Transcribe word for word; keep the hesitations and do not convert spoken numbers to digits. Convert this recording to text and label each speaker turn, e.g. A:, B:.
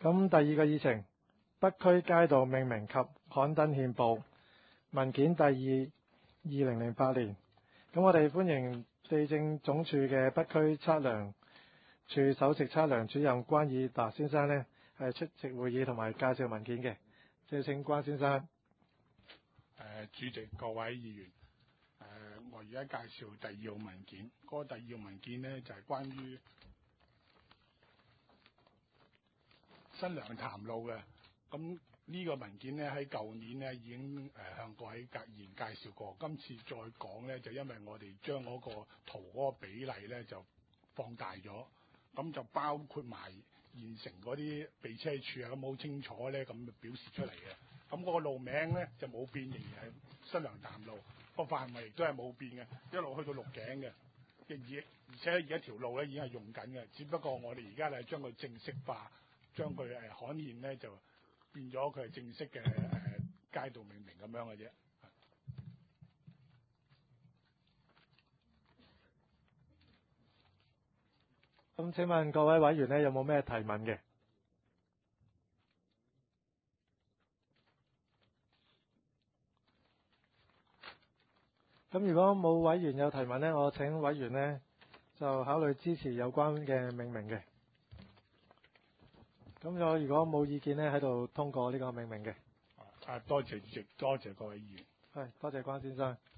A: 咁第二個議程，北區街道命名及刊登憲報文件第二二零零八年。咁我哋歡迎地政總署嘅北區測量處首席測量主任關以達先生呢係出席會議同埋介紹文件嘅。謝請關先生。
B: 誒，主席、各位議員，誒、我而家介紹第二號文件。嗰、那個第二號文件呢，就係、是、關於新娘潭路嘅。咁呢個文件呢，喺舊年呢已經誒、呃、向各位議員介紹過。今次再講呢，就因為我哋將嗰個圖嗰個比例呢就放大咗，咁就包括埋現成嗰啲避車處啊，咁好清楚呢咁表示出嚟嘅。咁嗰個路名呢就冇變，仍然係新娘潭路，個範圍亦都係冇變嘅，一路去到鹿頸嘅。而而且而家條路呢已經係用緊嘅，只不過我哋而家咧將佢正式化，將佢誒刊憲呢就變咗佢係正式嘅誒、呃、街道命名咁樣嘅啫。
A: 咁請問各位委員呢有冇咩提問嘅？咁如果冇委員有提問呢，我請委員呢就考慮支持有關嘅命名嘅。咁我如果冇意見呢，喺度通過呢個命名嘅。
B: 啊，多謝主席，多謝各位議員。
A: 係，多謝關先生。